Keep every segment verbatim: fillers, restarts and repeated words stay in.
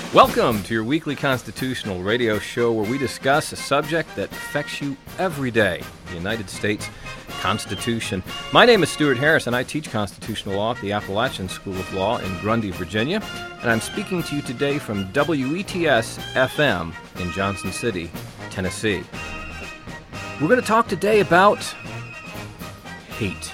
Welcome to your weekly constitutional radio show where we discuss a subject that affects you every day, the United States Constitution. My name is Stuart Harris, and I teach constitutional law at the Appalachian School of Law in Grundy, Virginia, and I'm speaking to you today from W E T S F M in Johnson City, Tennessee. We're going to talk today about hate.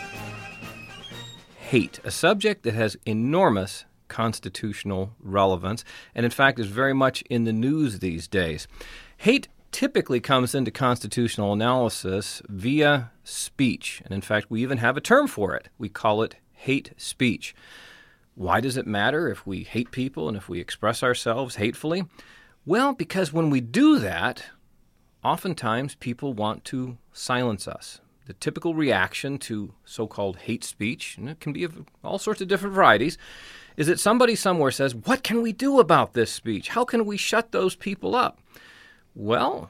Hate, a subject that has enormous constitutional relevance, and in fact is very much in the news these days. Hate typically comes into constitutional analysis via speech, and in fact we even have a term for it. We call it hate speech. Why does it matter if we hate people and if we express ourselves hatefully? Well, because when we do that, oftentimes people want to silence us. The typical reaction to so-called hate speech, and it can be of all sorts of different varieties, is that somebody somewhere says, what can we do about this speech? How can we shut those people up? Well,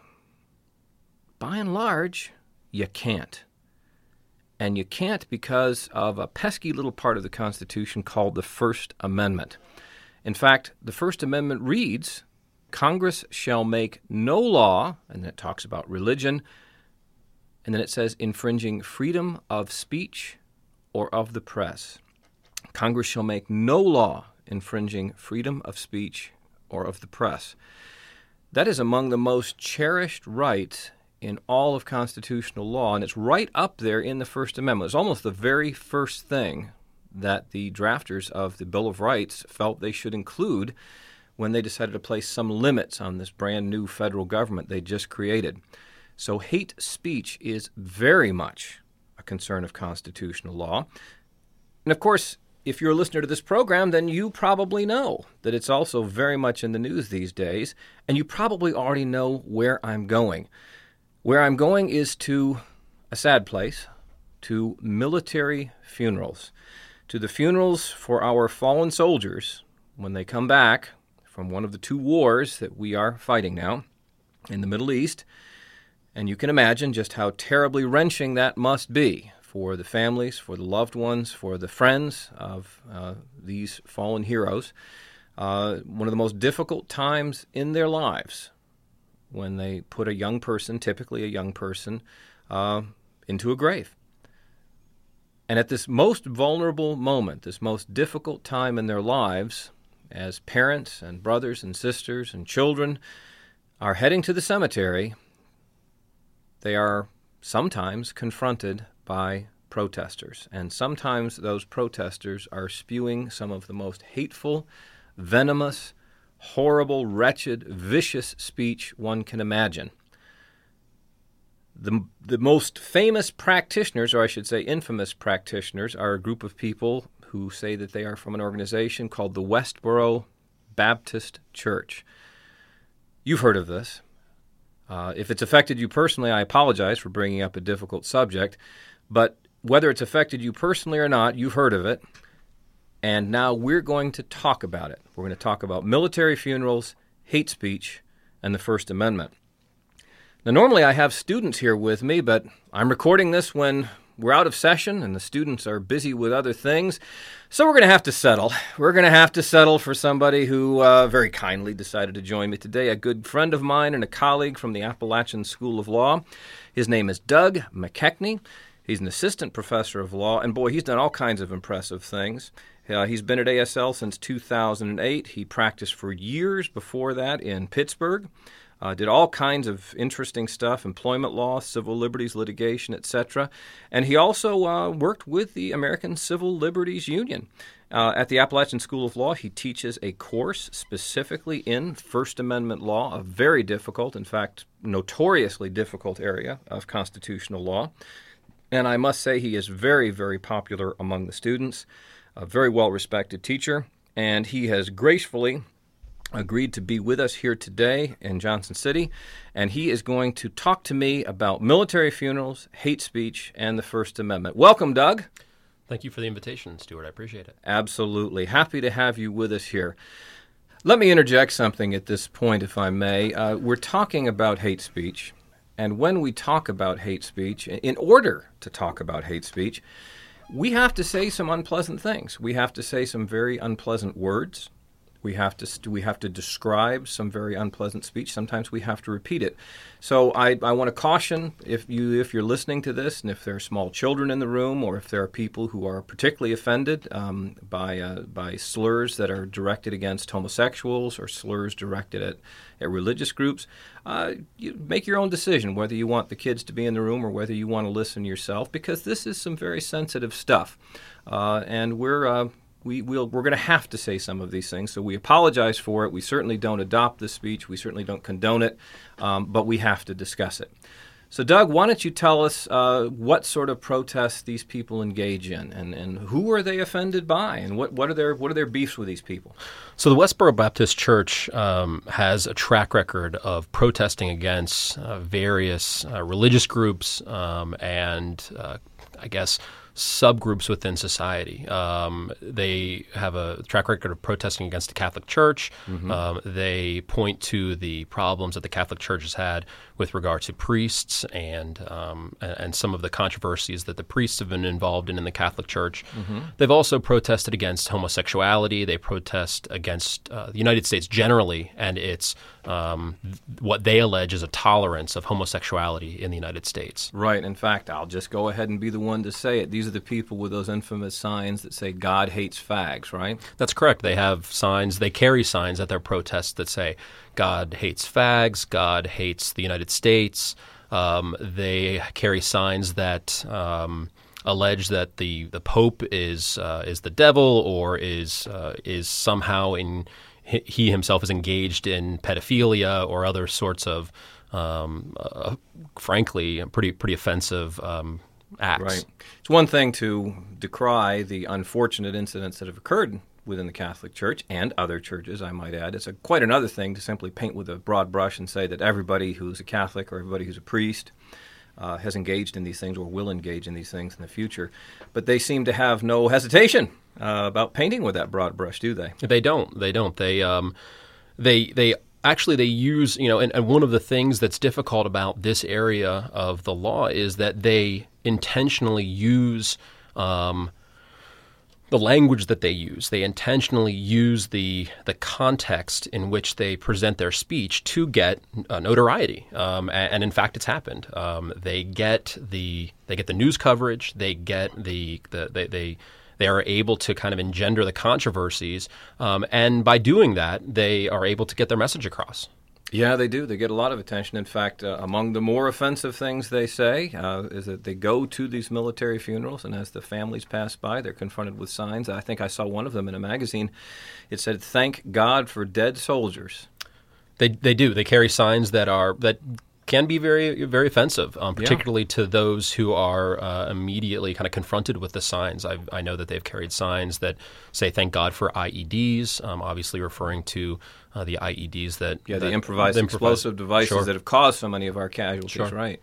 by and large, you can't. And you can't because of a pesky little part of the Constitution called the First Amendment. In fact, the First Amendment reads, Congress shall make no law, and then it talks about religion, and then it says infringing freedom of speech or of the press. Congress shall make no law infringing freedom of speech or of the press. That is among the most cherished rights in all of constitutional law, and it's right up there in the First Amendment. It's almost the very first thing that the drafters of the Bill of Rights felt they should include when they decided to place some limits on this brand new federal government they just created. So hate speech is very much a concern of constitutional law. And of course, if you're a listener to this program, then you probably know that it's also very much in the news these days, and you probably already know where I'm going. Where I'm going is to a sad place, to military funerals, to the funerals for our fallen soldiers when they come back from one of the two wars that we are fighting now in the Middle East. And you can imagine just how terribly wrenching that must be for the families, for the loved ones, for the friends of uh, these fallen heroes. Uh, one of the most difficult times in their lives when they put a young person, typically a young person, uh, into a grave. And at this most vulnerable moment, this most difficult time in their lives, as parents and brothers and sisters and children are heading to the cemetery, they are sometimes confronted by protesters. And sometimes those protesters are spewing some of the most hateful, venomous, horrible, wretched, vicious speech one can imagine. The, the most famous practitioners, or I should say infamous practitioners, are a group of people who say that they are from an organization called the Westboro Baptist Church. You've heard of this. Uh, if it's affected you personally, I apologize for bringing up a difficult subject, but whether it's affected you personally or not, you've heard of it, and now we're going to talk about it. We're going to talk about military funerals, hate speech, and the First Amendment. Now, normally I have students here with me, but I'm recording this when we're out of session and the students are busy with other things, so we're going to have to settle. We're going to have to settle for somebody who uh, very kindly decided to join me today, a good friend of mine and a colleague from the Appalachian School of Law. His name is Doug McKechnie. He's an assistant professor of law, and boy, he's done all kinds of impressive things. Uh, he's been at A S L since two thousand eight. He practiced for years before that in Pittsburgh. Uh, did all kinds of interesting stuff, employment law, civil liberties litigation, et cetera. And he also uh, worked with the American Civil Liberties Union. Uh, at the Appalachian School of Law, he teaches a course specifically in First Amendment law, a very difficult, in fact, notoriously difficult area of constitutional law. And I must say he is very, very popular among the students, a very well-respected teacher, and he has gracefully agreed to be with us here today in Johnson City, and he is going to talk to me about military funerals, hate speech, and the First Amendment. Welcome, Doug. Thank you for the invitation, Stuart. I appreciate it. Absolutely. Happy to have you with us here. Let me interject something at this point, if I may. Uh, we're talking about hate speech, and when we talk about hate speech, in order to talk about hate speech, we have to say some unpleasant things. We have to say some very unpleasant words. We have to we have to describe some very unpleasant speech. Sometimes we have to repeat it. So I, I want to caution if you if you're listening to this, and if there are small children in the room, or if there are people who are particularly offended um, by uh, by slurs that are directed against homosexuals or slurs directed at, at religious groups, uh, you make your own decision whether you want the kids to be in the room or whether you want to listen yourself, because this is some very sensitive stuff, uh, and we're. Uh, We, we'll, we're going to have to say some of these things, so we apologize for it. We certainly don't adopt this speech. We certainly don't condone it, um, but we have to discuss it. So, Doug, why don't you tell us uh, what sort of protests these people engage in, and, and who are they offended by, and what, what are their what are their beefs with these people? So the Westboro Baptist Church um, has a track record of protesting against uh, various uh, religious groups um, and, uh, I guess, subgroups within society. Um, they have a track record of protesting against the Catholic Church. Mm-hmm. Um, they point to the problems that the Catholic Church has had with regard to priests and um, and some of the controversies that the priests have been involved in in the Catholic Church. Mm-hmm. They've also protested against homosexuality. They protest against uh, the United States generally and its um, what they allege is a tolerance of homosexuality in the United States. Right. In fact, I'll just go ahead and be the one to say it. These are the people with those infamous signs that say God hates fags, right? That's correct. They have signs, they carry signs at their protests that say God hates fags, God hates the United States. Um, they carry signs that um, allege that the, the Pope is uh, is the devil or is uh, is somehow in he himself is engaged in pedophilia or other sorts of, um, uh, frankly, pretty pretty offensive um acts. Right. It's one thing to decry the unfortunate incidents that have occurred within the Catholic Church and other churches, I might add. It's a, quite another thing to simply paint with a broad brush and say that everybody who's a Catholic or everybody who's a priest uh, has engaged in these things or will engage in these things in the future. But they seem to have no hesitation uh, about painting with that broad brush, do they? They don't. They don't. They um, they they. Actually, they use, you know, and, and one of the things that's difficult about this area of the law is that they intentionally use um, the language that they use. They intentionally use the the context in which they present their speech to get uh, notoriety. Um, and, and in fact, it's happened. Um, they get the they get the news coverage. They get the the they. they They are able to kind of engender the controversies, um, and by doing that, they are able to get their message across. Yeah, they do. They get a lot of attention. In fact, uh, among the more offensive things they say uh, is that they go to these military funerals, and as the families pass by, they're confronted with signs. I think I saw one of them in a magazine. It said, "Thank God for dead soldiers." They they do. They carry signs that are that. can be very, very offensive, um, particularly yeah. to those who are uh, immediately kind of confronted with the signs. I've, I know that they've carried signs that say, "Thank God for I E Ds," um, obviously referring to uh, the I E Ds that... Yeah, the that, improvised, the improvised explosive devices sure. that have caused so many of our casualties, sure. right?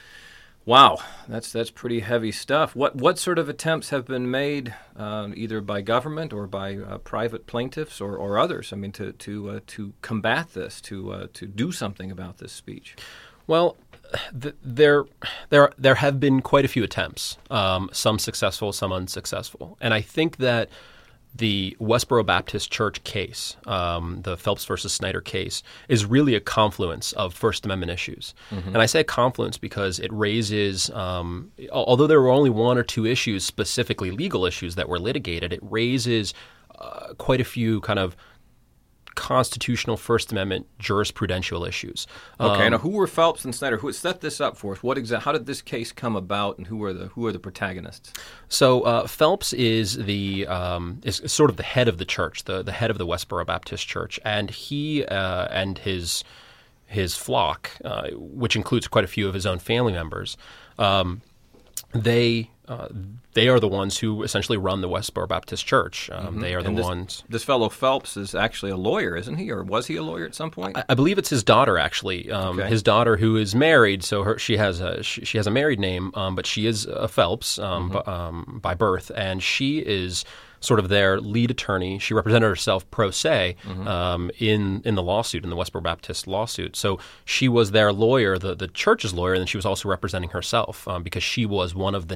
Wow, that's that's pretty heavy stuff. What what sort of attempts have been made, um, either by government or by uh, private plaintiffs or, or others? I mean, to to uh, to combat this, to uh, to do something about this speech. Well, th- there there there have been quite a few attempts, um, some successful, some unsuccessful, and I think that the Westboro Baptist Church case, um, the Phelps versus Snyder case, is really a confluence of First Amendment issues. Mm-hmm. And I say a confluence because it raises, um, although there were only one or two issues, specifically legal issues that were litigated, it raises uh, quite a few kind of constitutional First Amendment jurisprudential issues. Okay, um, now who were Phelps and Snyder? Who set this up for us? What exa- How did this case come about, and who are the who are the protagonists? So uh, Phelps is the um, is sort of the head of the church, the the head of the Westboro Baptist Church, and he uh, and his his flock, uh, which includes quite a few of his own family members, um, they. Uh, they are the ones who essentially run the Westboro Baptist Church. Um, mm-hmm. They are the and this, ones. This fellow Phelps is actually a lawyer, isn't he? Or was he a lawyer at some point? I, I believe it's his daughter, actually. Um, okay. His daughter, who is married, so her, she has a she, she has a married name, um, but she is a Phelps um, mm-hmm. b- um, by birth, and she is sort of their lead attorney. She represented herself pro se mm-hmm. um, in in the lawsuit, in the Westboro Baptist lawsuit. So she was their lawyer, the, the church's lawyer, and then she was also representing herself um, because she was one of the named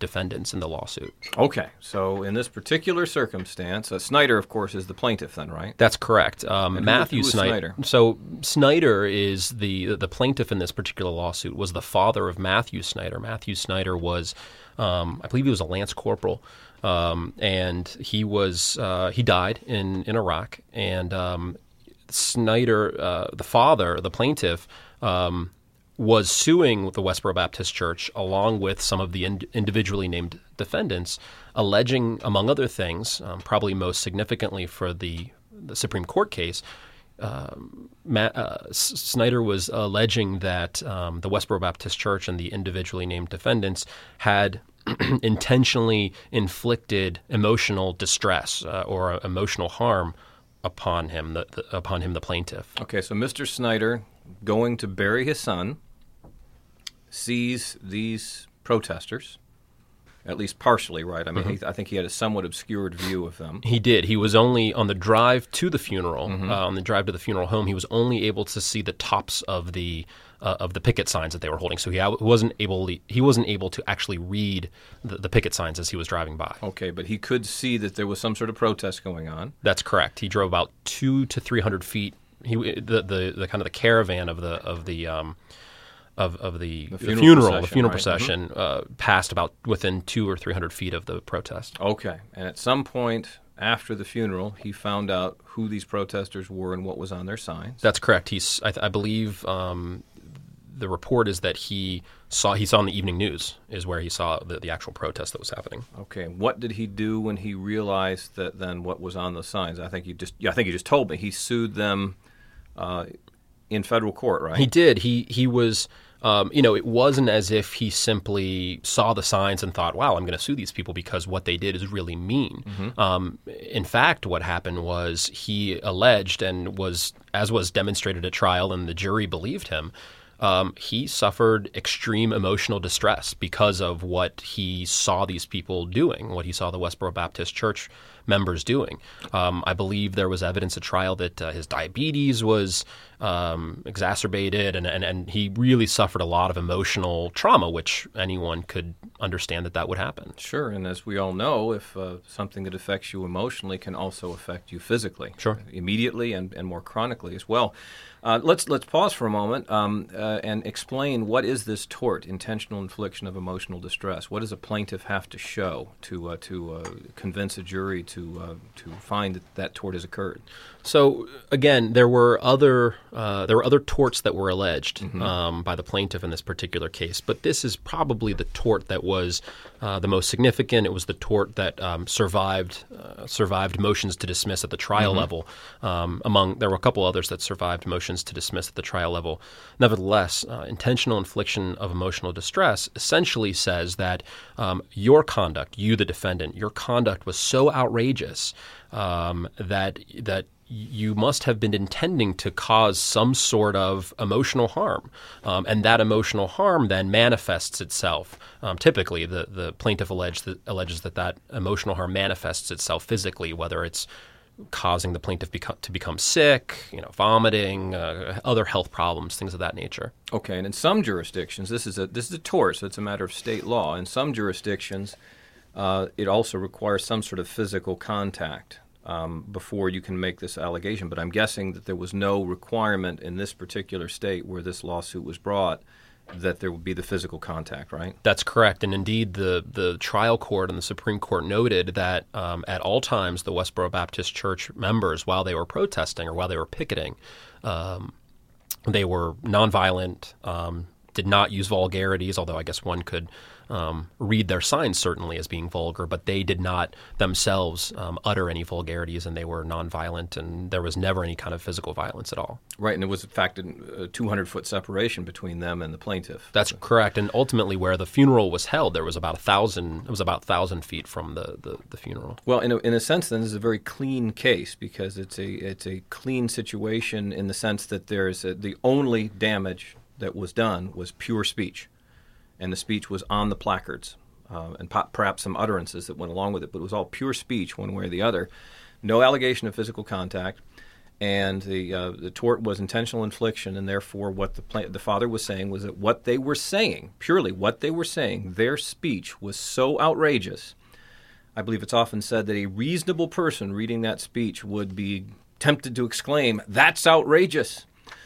defendants in the lawsuit. Okay, so in this particular circumstance, uh, Snyder, of course, is the plaintiff then, right? That's correct. Um, And Matthew who, who is Snyder. Snyder? So Snyder is the the plaintiff in this particular lawsuit. Was the father of Matthew Snyder. Matthew Snyder was, um, I believe, he was a lance corporal, um, and he was uh, he died in in Iraq. And um, Snyder, uh, the father, the plaintiff. Um, was suing the Westboro Baptist Church along with some of the ind- individually named defendants, alleging, among other things, um, probably most significantly for the, the Supreme Court case, um, Matt, uh, S- Snyder was alleging that um, the Westboro Baptist Church and the individually named defendants had intentionally inflicted emotional distress uh, or emotional harm upon him, the, the, upon him, the plaintiff. Okay, so Mister Snyder, going to bury his son, sees these protesters, at least partially, right? I mean, Mm-hmm. he, I think he had a somewhat obscured view of them. He did. He was only on the drive to the funeral, Mm-hmm. uh, on the drive to the funeral home. He was only able to see the tops of the uh, of the picket signs that they were holding. So he ha- wasn't able he wasn't able to actually read the, the picket signs as he was driving by. Okay, but he could see that there was some sort of protest going on. That's correct. He drove about two to three hundred feet. He the, the the kind of the caravan of the of the um, of of the, The the funeral funeral, the procession, funeral right. procession uh, passed about within two or three hundred feet of the protest. Okay, and at some point after the funeral, he found out who these protesters were and what was on their signs. That's correct. He's I, I believe um, the report is that he saw he saw in the evening news is where he saw the, the actual protest that was happening. Okay, what did he do when he realized that then what was on the signs? I think you just yeah, I think you just told me he sued them uh, in federal court, right? He did. He he was. Um, you know, it wasn't as if he simply saw the signs and thought, wow, I'm going to sue these people because what they did is really mean. Mm-hmm. Um, in fact, what happened was he alleged and was, as was demonstrated at trial and the jury believed him, um, he suffered extreme emotional distress because of what he saw these people doing, what he saw the Westboro Baptist Church members doing. Um, I believe there was evidence at trial that uh, his diabetes was um, exacerbated, and, and, and he really suffered a lot of emotional trauma, which anyone could understand that that would happen. Sure, and as we all know, if uh, something that affects you emotionally can also affect you physically, Sure. immediately and, and more chronically as well. Uh, let's let's pause for a moment um, uh, and explain what is this tort, intentional infliction of emotional distress. What does a plaintiff have to show to uh, to uh, convince a jury to uh, to find that that tort has occurred? So again, there were other uh, there were other torts that were alleged Mm-hmm. um, by the plaintiff in this particular case, but this is probably the tort that was uh, the most significant. It was the tort that um, survived uh, survived motions to dismiss at the trial Mm-hmm. level. Um, among there were a couple others that survived motions to dismiss at the trial level. Nevertheless, uh, intentional infliction of emotional distress essentially says that um, your conduct, you the defendant, your conduct was so outrageous um, that that you must have been intending to cause some sort of emotional harm. Um, and that emotional harm then manifests itself. Um, typically, the, the plaintiff alleged that, alleges that that emotional harm manifests itself physically, whether it's causing the plaintiff beco- to become sick, you know, vomiting, uh, other health problems, things of that nature. Okay, and in some jurisdictions, this is a this is a tort, so it's a matter of state law. In some jurisdictions, uh, it also requires some sort of physical contact um, before you can make this allegation. But I'm guessing that there was no requirement in this particular state where this lawsuit was brought that there would be the physical contact, right? That's correct. And indeed, the, the trial court and the Supreme Court noted that um, at all times, the Westboro Baptist Church members, while they were protesting or while they were picketing, um, they were nonviolent, um, did not use vulgarities, although I guess one could um, read their signs certainly as being vulgar, but they did not themselves um, utter any vulgarities, and they were nonviolent, and there was never any kind of physical violence at all. Right, and there was, in fact, a two hundred foot separation between them and the plaintiff. That's correct, and ultimately, where the funeral was held, there was about a thousand. It was about a thousand feet from the, the, the funeral. Well, in a, in a sense, then, this is a very clean case because it's a it's a clean situation in the sense that there is a, the only damage that was done was pure speech, and the speech was on the placards, uh, and po- perhaps some utterances that went along with it, but it was all pure speech one way or the other. No allegation of physical contact, And the uh, the tort was intentional infliction, and therefore what the pla- the father was saying was that what they were saying, purely what they were saying, their speech was so outrageous. I believe it's often said that a reasonable person reading that speech would be tempted to exclaim, "That's outrageous!"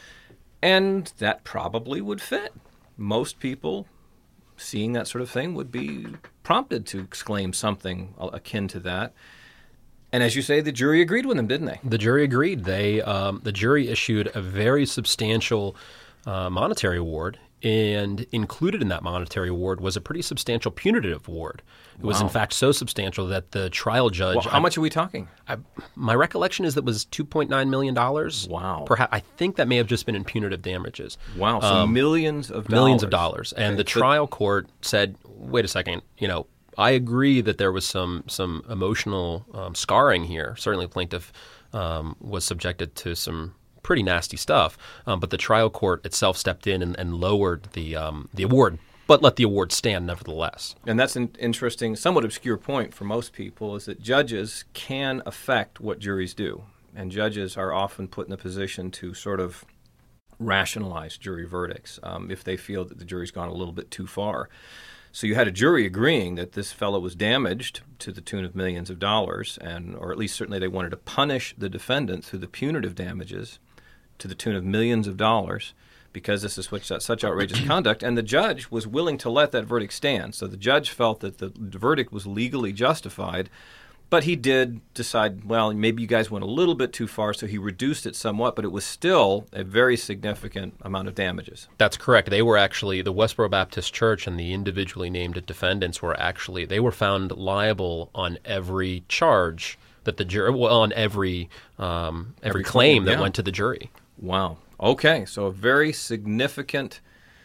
And that probably would fit. Most people seeing that sort of thing would be prompted to exclaim something akin to that. And as you say, the jury agreed with them, didn't they? The jury agreed. They um, the jury issued a very substantial uh, monetary award, and included in that monetary award was a pretty substantial punitive award. It was, Wow. in fact, so substantial that the trial judge— Well, how I, much are we talking? I, my recollection is that it was two point nine million dollars. Wow. Perhaps, I think that may have just been in punitive damages. Wow, so Um, millions of dollars. Millions of dollars. And Okay, the so- trial court said, wait a second, you know, I agree that there was some some emotional um, scarring here. Certainly the plaintiff um, was subjected to some pretty nasty stuff, um, but the trial court itself stepped in and, and lowered the um, the award, but let the award stand nevertheless. And that's an interesting, somewhat obscure point for most people, is that judges can affect what juries do. And judges are often put in a position to sort of rationalize jury verdicts um, if they feel that the jury's gone a little bit too far. So you had a jury agreeing that this fellow was damaged to the tune of millions of dollars, and or at least certainly they wanted to punish the defendant through the punitive damages to the tune of millions of dollars because this is such, such outrageous conduct, and the judge was willing to let that verdict stand. So the judge felt that the verdict was legally justified, but he did decide, well, maybe you guys went a little bit too far, so he reduced it somewhat, but it was still a very significant amount of damages. That's correct. They were actually, the Westboro Baptist Church and the individually named defendants were actually, they were found liable on every charge that the jury, well, on every um, every, Every claim claim, that yeah. went to the jury. Wow. Okay, so a very significant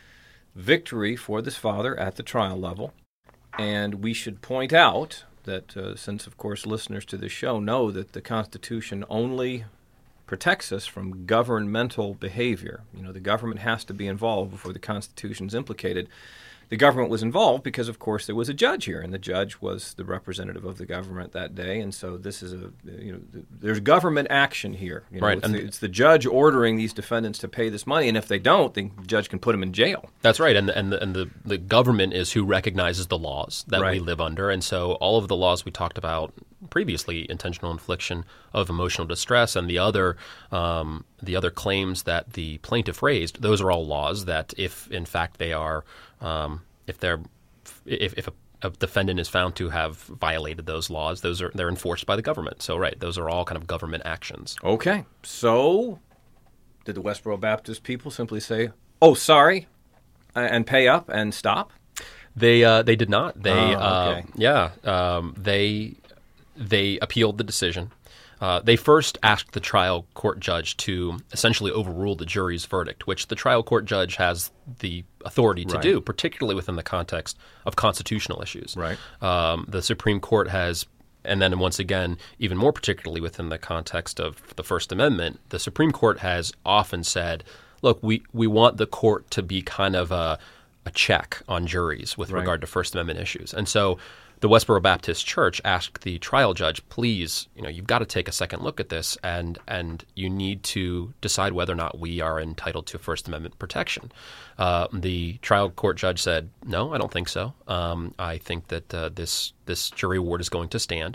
victory for this father at the trial level. And we should point out that uh, since, of course, listeners to this show know that the Constitution only protects us from governmental behavior. You know, the government has to be involved before the Constitution is implicated. The government was involved because, of course, there was a judge here, and the judge was the representative of the government that day. And so this is a, you know, there's government action here. You know, Right, It's, and- the, it's the judge ordering these defendants to pay this money, and if they don't, the judge can put them in jail. That's right, and and the, and the, the government is who recognizes the laws that we Right. live under, and so all of the laws we talked about previously, intentional infliction of emotional distress, and the other um, the other claims that the plaintiff raised, those are all laws that, if in fact they are, um, if they're if, if a, a defendant is found to have violated those laws, those are they're enforced by the government. So right, those are all kind of government actions. Okay, so did the Westboro Baptist people simply say, "Oh, sorry," and pay up and stop? They uh, they did not. They Oh, okay. uh, yeah um, they they appealed the decision. Uh, they first asked the trial court judge to essentially overrule the jury's verdict, which the trial court judge has the authority to Right. do, particularly within the context of constitutional issues. Right. Um, the Supreme Court has, and then once again, even more particularly within the context of the First Amendment, the Supreme Court has often said, look, we, we want the court to be kind of a, a check on juries with Right. regard to First Amendment issues. And so the Westboro Baptist Church asked the trial judge, please, you know, you've got to take a second look at this, and and you need to decide whether or not we are entitled to First Amendment protection. Uh, the trial court judge said, no, I don't think so. Um, I think that uh, this this jury award is going to stand.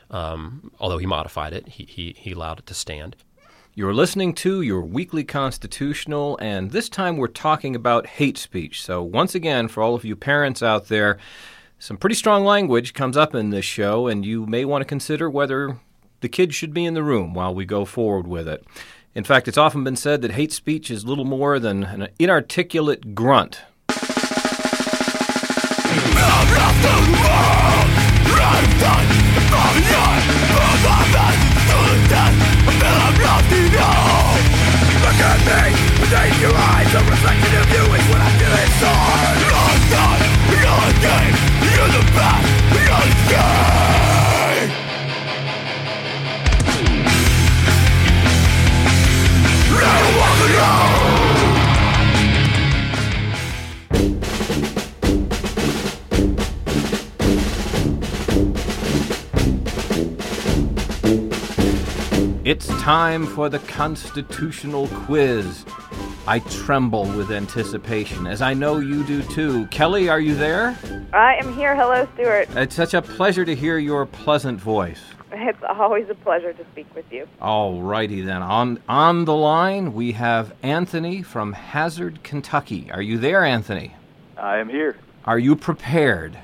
Um, although he modified it, he, he he allowed it to stand. You're listening to your weekly constitutional, and this time we're talking about hate speech. So once again, for all of you parents out there, some pretty strong language comes up in this show, and you may want to consider whether the kids should be in the room while we go forward with it. In fact, it's often been said that hate speech is little more than an inarticulate grunt. Look at me, within your eyes, a reflection of you is what I feel inside. You're God, you're the game, you're the bad, you're the game. Never walk alone. It's time for the Constitutional Quiz. I tremble with anticipation, as I know you do too. Kelly, are you there? I am here. Hello, Stuart. It's such a pleasure to hear your pleasant voice. It's always a pleasure to speak with you. All righty then. On, on the line, we have Anthony from Hazard, Kentucky. Are you there, Anthony? I am here. Are you prepared?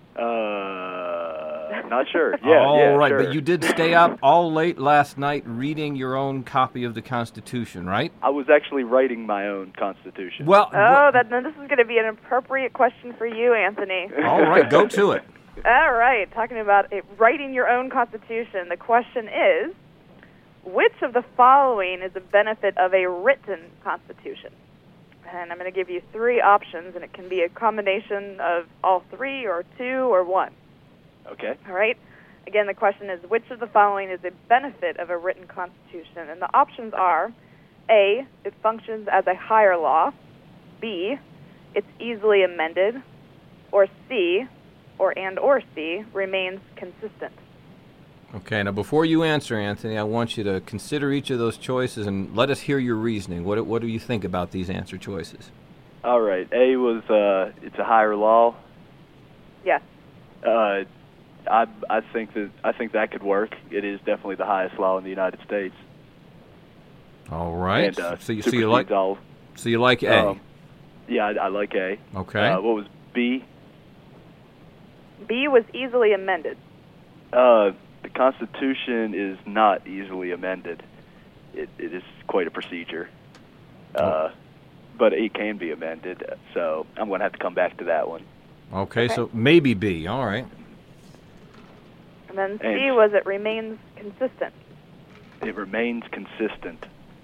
Uh, not sure. Yeah, all yeah, right, sure. but you did stay up all late last night reading your own copy of the Constitution, right? I was actually writing my own Constitution. Well, Oh, that, then this is going to be an appropriate question for you, Anthony. all right, go to it. All right, talking about it, writing your own Constitution. The question is, which of the following is a benefit of a written Constitution? And I'm going to give you three options, and it can be a combination of all three or two or one. Okay. All right? Again, the question is, which of the following is a benefit of a written Constitution? And the options are, A, it functions as a higher law, B, it's easily amended, or C, or and or C, remains consistent. Okay, now before you answer, Anthony, I want you to consider each of those choices and let us hear your reasoning. What, what do you think about these answer choices? All right. A was, uh, it's a higher law. Yes. Uh, I, I think that I think that could work. It is definitely the highest law in the United States. All right. And, uh, so you so you like supersedes all. so you like A. Um, yeah, I, I like A. Okay. Uh, what was B? B was easily amended. Uh, the Constitution is not easily amended. It, it is quite a procedure. Uh, but it can be amended, so I'm going to have to come back to that one. Okay, Okay. so maybe B. All right. And then C And- was it remains consistent. It remains consistent.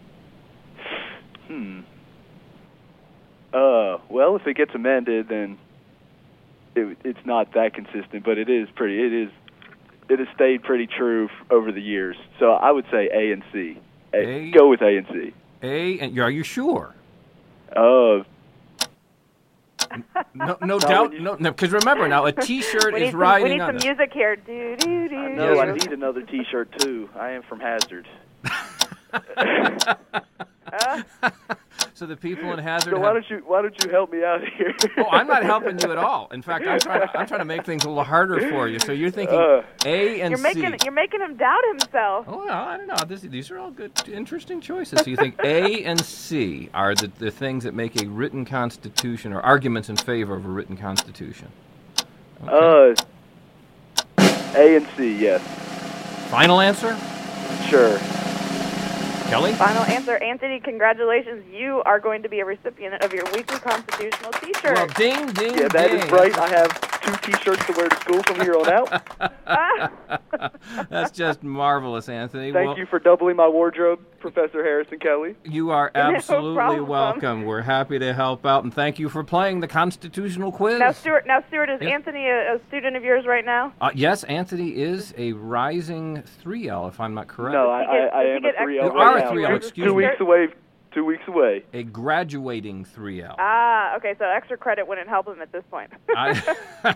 Hmm. Uh, well, if it gets amended, then it, it's not that consistent, but it is pretty. It is. It has stayed pretty true f- over the years. So I would say A and C. A, A- Go with A and C. A, and are you sure? Uh, No, no No, doubt. when you- No, because remember now, a T-shirt We need is some, riding we need on some a- music here. Do, do, do, no, do. I need another T-shirt too. I am from Hazard. So the people in Hazard. So why have- don't you why don't you help me out here? Oh, I'm not helping you at all. In fact, I'm trying. I'm trying to make things a little harder for you. So you're thinking Uh, A and You're C. making you're making him doubt himself. Oh, well, I don't know. This, these are all good, interesting choices. So you think A and C are the, the things that make a written constitution, or arguments in favor of a written constitution? Uh, A and C, yes, Final answer, sure. Kelly? Final answer, Anthony. Congratulations, you are going to be a recipient of your weekly constitutional T-shirt. Well, ding, ding, Yeah, that ding. is right. I have two T-shirts to wear to school from here on out. That's just marvelous, Anthony. Thank well, you for doubling my wardrobe, Professor Harrison Kelly. You are No absolutely problem. welcome. We're happy to help out, and thank you for playing the constitutional quiz. Now, Stuart. Now, Stuart, is Yes. Anthony a, a student of yours right now? Uh, yes, Anthony is a rising three L, if I'm not correct. No, I, Does he get- I, I does he am get a three extra L. You are right a now. three L, Two- excuse Two me. weeks away. Two weeks away. A graduating three L. Ah, okay. So extra credit wouldn't help him at this point. I,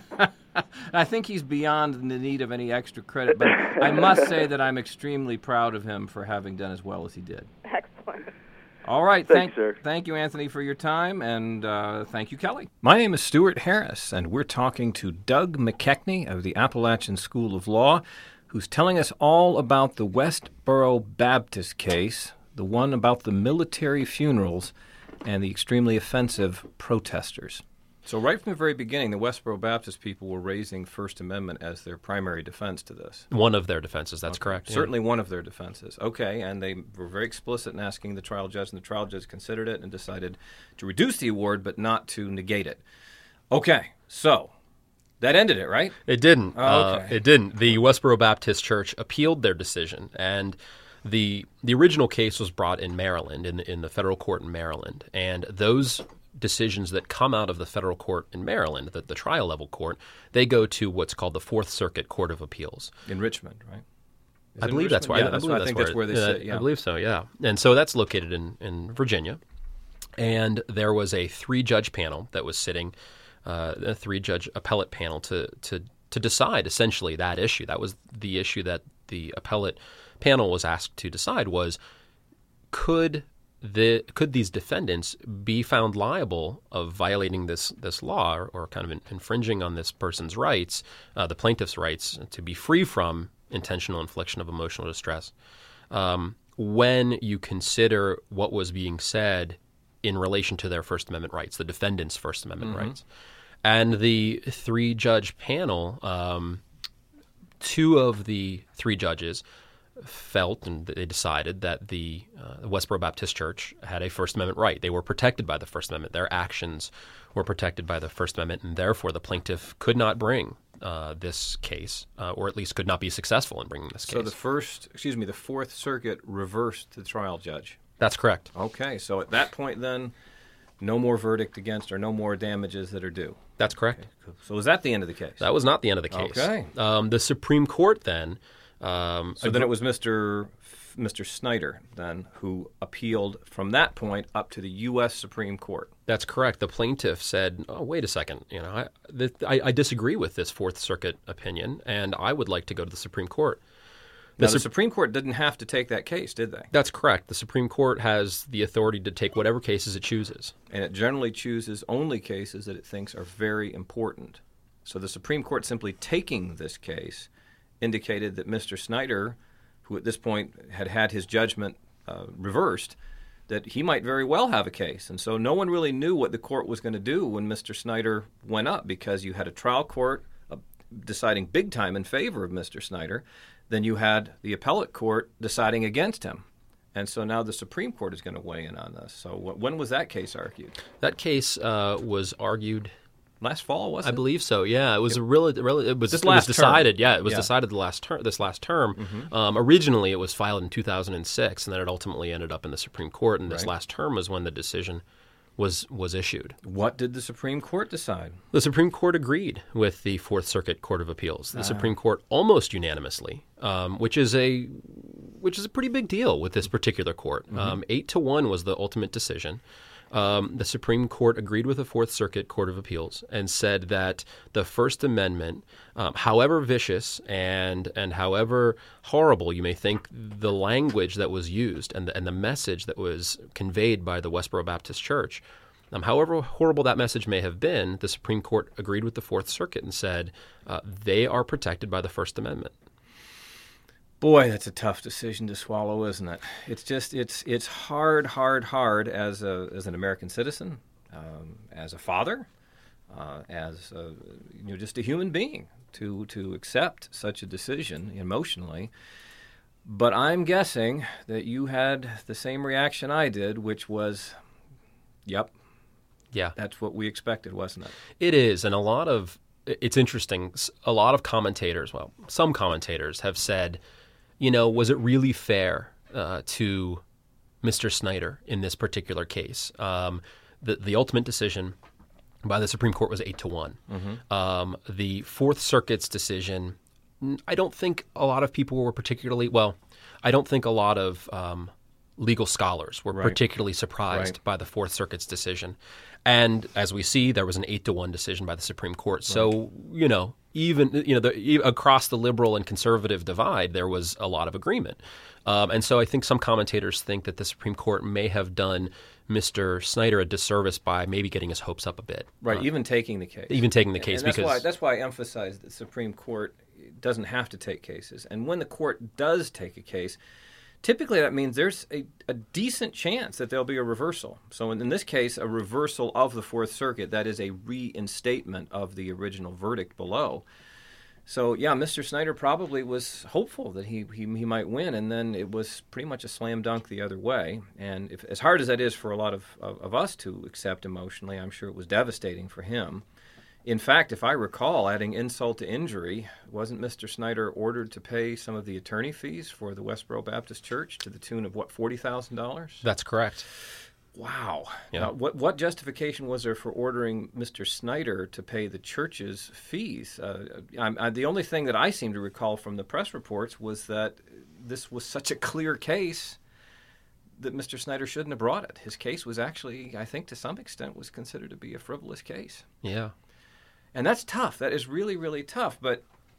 I think he's beyond the need of any extra credit, but I must say that I'm extremely proud of him for having done as well as he did. Excellent. All right, Thank thank, you, sir. thank you, Anthony, for your time, and uh, thank you, Kelly. My name is Stuart Harris, and we're talking to Doug McKechnie of the Appalachian School of Law, who's telling us all about the Westboro Baptist case, the one about the military funerals and the extremely offensive protesters. So right from the very beginning, the Westboro Baptist people were raising First Amendment as their primary defense to this. One of their defenses, that's correct. yeah. Certainly one of their defenses. Okay, and they were very explicit in asking the trial judge, and the trial judge considered it and decided to reduce the award but not to negate it. Okay, so that ended it, right? It didn't. Oh, okay. Uh, it didn't. The Westboro Baptist Church appealed their decision, and the the original case was brought in Maryland, in the, in the federal court in Maryland, and those decisions that come out of the federal court in Maryland, the, the trial level court, they go to what's called the Fourth Circuit Court of Appeals. In Richmond, right? Is I it in believe that's where Richmond? I, Yeah, that's believe where I think that's where they yeah, sit. Yeah. I believe so. Yeah, and so that's located in, in Virginia, and there was a three judge panel that was sitting, uh, a three judge appellate panel to to to decide essentially that issue. That was the issue that the appellate panel was asked to decide was, could the could these defendants be found liable of violating this this law or, or kind of in, infringing on this person's rights, uh, the plaintiff's rights, to be free from intentional infliction of emotional distress, um, when you consider what was being said in relation to their First Amendment rights, the defendant's First Amendment mm-hmm. rights. And the three-judge panel, um, two of the three judges felt and they decided that the uh, Westboro Baptist Church had a First Amendment right. They were protected by the First Amendment. Their actions were protected by the First Amendment, and therefore the plaintiff could not bring uh, this case, uh, or at least could not be successful in bringing this case. So the first, excuse me, the Fourth Circuit reversed the trial judge. That's correct. Okay, so at that point then, no more verdict against or no more damages that are due. That's correct. Okay. So was that the end of the case? That was not the end of the case. Okay. Um, the Supreme Court then... Um, so then it was Mister Mister Snyder then who appealed from that point up to the U S Supreme Court. That's correct. The plaintiff said, "Oh, wait a second. You know, I, th- I, I disagree with this Fourth Circuit opinion, and I would like to go to the Supreme Court." The, now, the Su- Supreme Court didn't have to take that case, did they? That's correct. The Supreme Court has the authority to take whatever cases it chooses, and it generally chooses only cases that it thinks are very important. So the Supreme Court simply taking this case indicated that Mister Snyder, who at this point had had his judgment uh, reversed, that he might very well have a case. And so no one really knew what the court was going to do when Mister Snyder went up, because you had a trial court uh, deciding big time in favor of Mister Snyder. Then you had the appellate court deciding against him. And so now the Supreme Court is going to weigh in on this. So w- when was that case argued? That case uh, was argued... Last fall, was it? I believe so. Yeah, it was it, a really, really it was, this it last was decided. Term. Yeah, it was yeah. decided the last term. This last term. Mm-hmm. Um, originally, it was filed in two thousand six, and then it ultimately ended up in the Supreme Court. And this right. last term was when the decision was was issued. What did the Supreme Court decide? The Supreme Court agreed with the Fourth Circuit Court of Appeals. The ah. Supreme Court almost unanimously, um, which is a which is a pretty big deal with this particular court. Mm-hmm. Um, eight to one was the ultimate decision. Um, the Supreme Court agreed with the Fourth Circuit Court of Appeals and said that the First Amendment, um, however vicious and and however horrible you may think the language that was used and the, and the message that was conveyed by the Westboro Baptist Church, um, however horrible that message may have been, the Supreme Court agreed with the Fourth Circuit and said uh, they are protected by the First Amendment. Boy, that's a tough decision to swallow, isn't it? It's just it's it's hard, hard, hard as a as an American citizen, um, as a father, uh, as a, you know, just a human being to to accept such a decision emotionally. But I'm guessing that you had the same reaction I did, which was, "Yep, yeah, that's what we expected, wasn't it?" It is, and a lot of it's interesting. A lot of commentators, well, some commentators have said, you know, was it really fair uh, to Mister Snyder in this particular case? Um, the the ultimate decision by the Supreme Court was eight to one. Mm-hmm. Um, the Fourth Circuit's decision, I don't think a lot of people were particularly well. I don't think a lot of um, legal scholars were right. particularly surprised right. by the Fourth Circuit's decision. And as we see, there was an eight to one decision by the Supreme Court. So right. you know. Even you know, the, across the liberal and conservative divide, there was a lot of agreement, um, and so I think some commentators think that the Supreme Court may have done Mister Snyder a disservice by maybe getting his hopes up a bit. Right, uh, even taking the case. Even taking the case, and that's because why that's why I emphasize that the Supreme Court doesn't have to take cases, and when the court does take a case, typically that means there's a, a decent chance that there'll be a reversal. So in, in this case, a reversal of the Fourth Circuit, that is a reinstatement of the original verdict below. So, yeah, Mister Snyder probably was hopeful that he, he he might win, and then it was pretty much a slam dunk the other way. And if, as hard as that is for a lot of, of, of us to accept emotionally, I'm sure it was devastating for him. In fact, if I recall, adding insult to injury, wasn't Mister Snyder ordered to pay some of the attorney fees for the Westboro Baptist Church to the tune of, what, forty thousand dollars? That's correct. Wow. Yeah. Uh, what what justification was there for ordering Mister Snyder to pay the church's fees? Uh, I, I, the only thing that I seem to recall from the press reports was that this was such a clear case that Mister Snyder shouldn't have brought it. His case was actually, I think to some extent, was considered to be a frivolous case. Yeah. And that's tough. That is really, really tough. But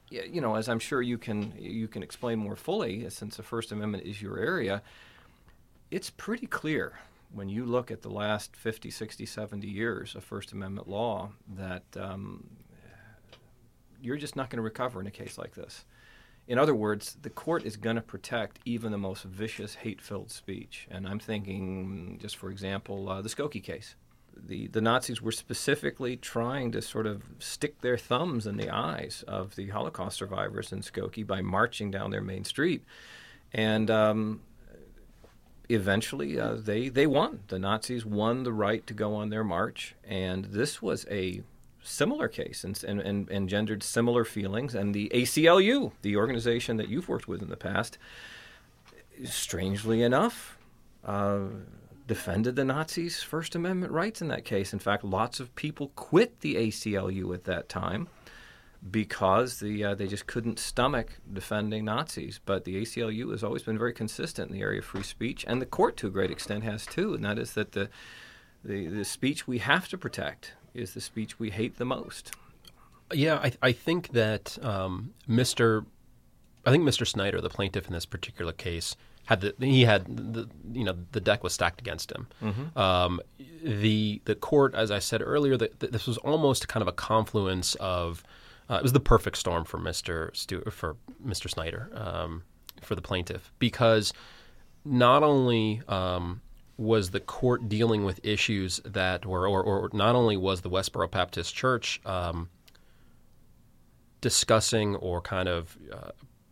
you know, as I'm sure you can you can explain more fully, since the First Amendment is your area, it's pretty clear when you look at the last fifty, sixty, seventy years of First Amendment law that um, you're just not going to recover in a case like this. In other words, the court is going to protect even the most vicious, hate-filled speech. And I'm thinking, just for example, uh, the Skokie case. The, the Nazis were specifically trying to sort of stick their thumbs in the eyes of the Holocaust survivors in Skokie by marching down their main street. And um, eventually uh, they, they won. The Nazis won the right to go on their march. And this was a similar case and, and, and engendered similar feelings. And the A C L U, the organization that you've worked with in the past, strangely enough, uh, defended the Nazis' First Amendment rights in that case. In fact, lots of people quit the A C L U at that time because the uh, they just couldn't stomach defending Nazis. But the A C L U has always been very consistent in the area of free speech, and the court to a great extent has too, and that is that the the, the speech we have to protect is the speech we hate the most. Yeah, I, I think that um, Mister I think Mister Snyder, the plaintiff in this particular case, had the he had the you know the deck was stacked against him. Mm-hmm. Um, the the court, as I said earlier, that this was almost kind of a confluence of uh, it was the perfect storm for Mister Stu, for Mister Snyder, um, for the plaintiff, because not only um, was the court dealing with issues that were, or, or not only was the Westboro Baptist Church um, discussing or kind of uh,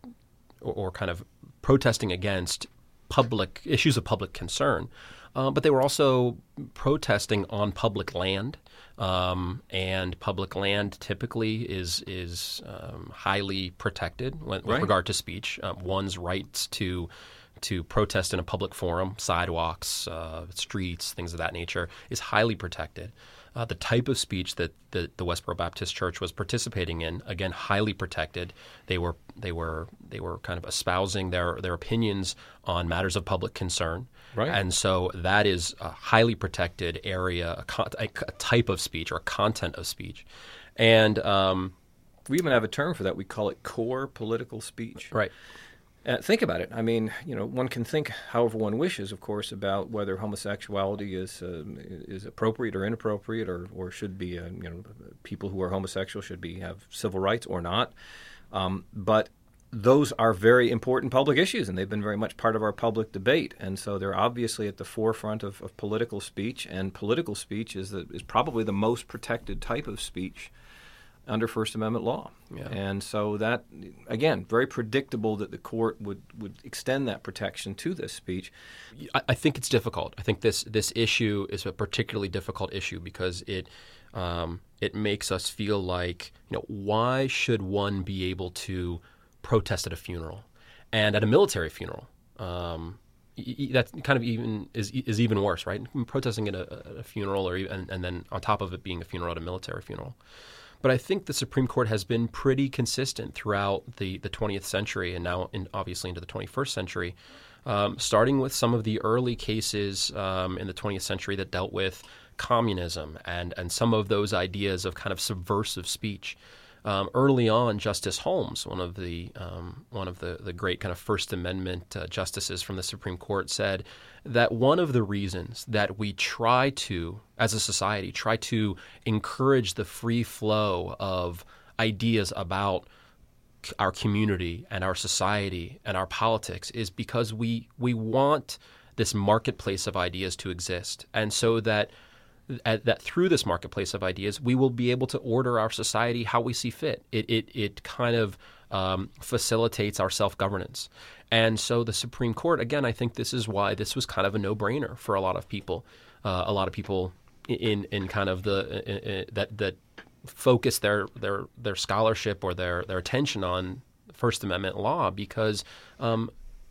or, or kind of protesting against public issues of public concern, uh, but they were also protesting on public land, um, and public land typically is is um, highly protected with, with right. regard to speech. Um, one's rights to to protest in a public forum, sidewalks, uh, streets, things of that nature, is highly protected. Uh, the type of speech that the, the Westboro Baptist Church was participating in, again, highly protected. They were they were they were kind of espousing their their opinions on matters of public concern, right. And so that is a highly protected area, a, con- a type of speech or a content of speech, and um, we even have a term for that. We call it core political speech. Right. Uh, think about it. I mean, you know, one can think however one wishes, of course, about whether homosexuality is uh, is appropriate or inappropriate, or, or should be, uh, you know, people who are homosexual should be have civil rights or not. Um, but those are very important public issues, and they've been very much part of our public debate. And so they're obviously at the forefront of, of political speech, and political speech is the, is probably the most protected type of speech under First Amendment law. Yeah. And so that, again, very predictable that the court would, would extend that protection to this speech. I, I think it's difficult. I think this this issue is a particularly difficult issue because it um, it makes us feel like, you know, why should one be able to protest at a funeral and at a military funeral? Um, that kind of even is is even worse, right? Protesting at a, at a funeral, or even, and then on top of it being a funeral at a military funeral. But I think the Supreme Court has been pretty consistent throughout the, the twentieth century and now in, obviously into the twenty-first century, um, starting with some of the early cases um, in the twentieth century that dealt with communism and, and some of those ideas of kind of subversive speech. Um, early on, Justice Holmes, one of the um, one of the, the great kind of First Amendment uh, justices from the Supreme Court, said that one of the reasons that we try to, as a society, try to encourage the free flow of ideas about our community and our society and our politics is because we we want this marketplace of ideas to exist, and so that. At, that through this marketplace of ideas, we will be able to order our society how we see fit. It it, it kind of um, facilitates our self-governance. And so the Supreme Court, again, I think this is why this was kind of a no-brainer for a lot of people. Uh, a lot of people in in kind of the in, in, that that focus their their their scholarship or their their attention on First Amendment law because. Um,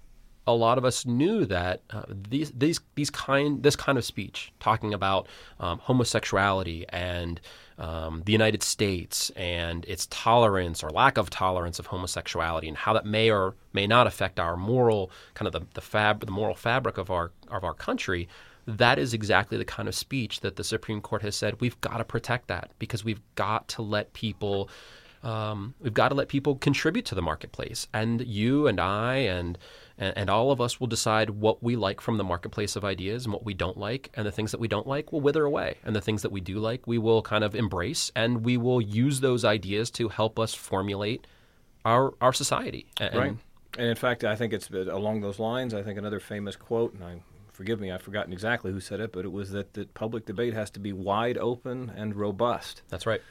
A lot of us knew that uh, these these these kind this kind of speech, talking about um, homosexuality and um, the United States and its tolerance or lack of tolerance of homosexuality, and how that may or may not affect our moral kind of the the fab the moral fabric of our of our country. That is exactly the kind of speech that the Supreme Court has said we've got to protect that because we've got to let people um, we've got to let people contribute to the marketplace. And you and I and, and and all of us will decide what we like from the marketplace of ideas and what we don't like. And the things that we don't like will wither away. And the things that we do like, we will kind of embrace, and we will use those ideas to help us formulate our our society. And, right. And in fact, I think it's along those lines. I think another famous quote, and I forgive me, I've forgotten exactly who said it, but it was that, that public debate has to be wide open and robust. That's right.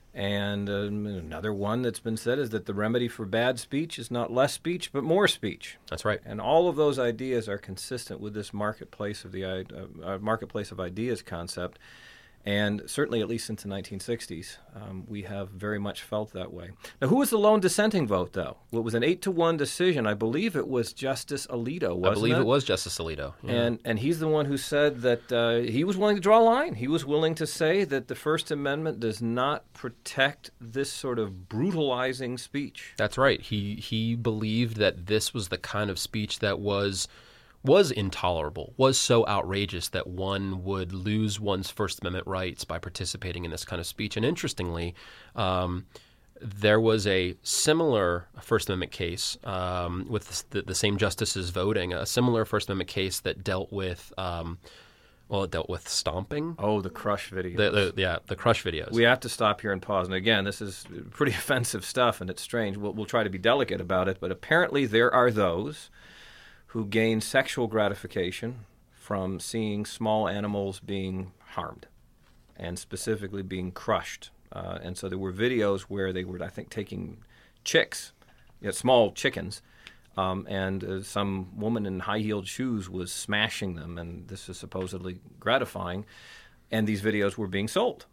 And uh, another one that's been said is that the remedy for bad speech is not less speech, but more speech. That's right. And all of those ideas are consistent with this marketplace of the uh, marketplace of ideas concept. And certainly, at least since the nineteen sixties, um, we have very much felt that way. Now, who was the lone dissenting vote, though? Well, it was an eight to one decision. I believe it was Justice Alito, wasn't it? I believe it? it was Justice Alito. Yeah. And and he's the one who said that uh, he was willing to draw a line. He was willing to say that the First Amendment does not protect this sort of brutalizing speech. That's right. He he believed that this was the kind of speech that was was intolerable, was so outrageous that one would lose one's First Amendment rights by participating in this kind of speech. And interestingly, um, there was a similar First Amendment case um, with the, the same justices voting, a similar First Amendment case that dealt with, um, well, it dealt with stomping. Oh, the crush videos. The, the, yeah, the crush videos. We have to stop here and pause. And again, this is pretty offensive stuff, and it's strange. We'll, we'll try to be delicate about it, but apparently there are those who gain sexual gratification from seeing small animals being harmed and specifically being crushed. Uh, and so there were videos where they were, I think, taking chicks, you know, small chickens, um, and uh, some woman in high-heeled shoes was smashing them, and this is supposedly gratifying. And these videos were being sold.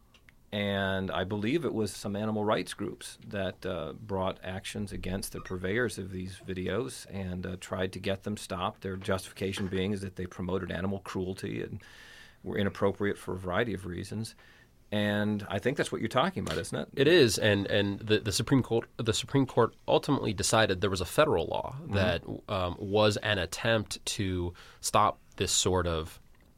And I believe it was some animal rights groups that uh, brought actions against the purveyors of these videos and uh, tried to get them stopped. Their justification being is that they promoted animal cruelty and were inappropriate for a variety of reasons. And I think that's what you're talking about, isn't it? It is, and and the, the Supreme Court the Supreme Court ultimately decided there was a federal law mm-hmm. that um, was an attempt to stop this sort of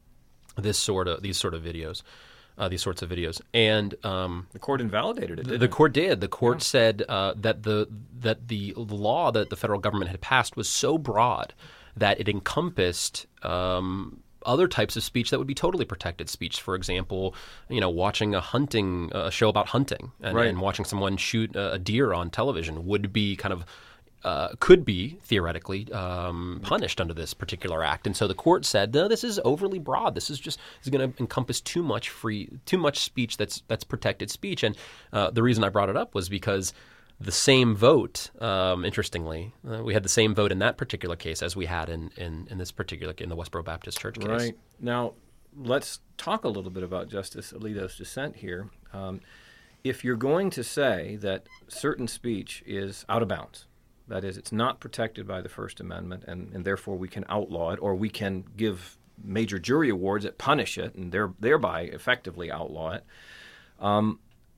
this sort of these sort of videos. Uh, these sorts of videos, and um, the court invalidated it. The, didn't the it? court did. The court yeah. said uh, that the that the law that the federal government had passed was so broad that it encompassed um, other types of speech that would be totally protected speech. For example, you know, watching a hunting a show about hunting and, right. and watching someone shoot a deer on television would be kind of. Uh, could be theoretically um, punished under this particular act, and so the court said, "No, this is overly broad. This is just is going to encompass too much free, too much speech that's that's protected speech." And uh, the reason I brought it up was because the same vote, um, interestingly, uh, we had the same vote in that particular case as we had in in, in this particular in the Westboro Baptist Church case. Right now, let's talk a little bit about Justice Alito's dissent here. Um, if you're going to say that certain speech is out of bounds. That is, it's not protected by the First Amendment, and, and therefore we can outlaw it, or we can give major jury awards that punish it, and there, thereby effectively outlaw it. Um,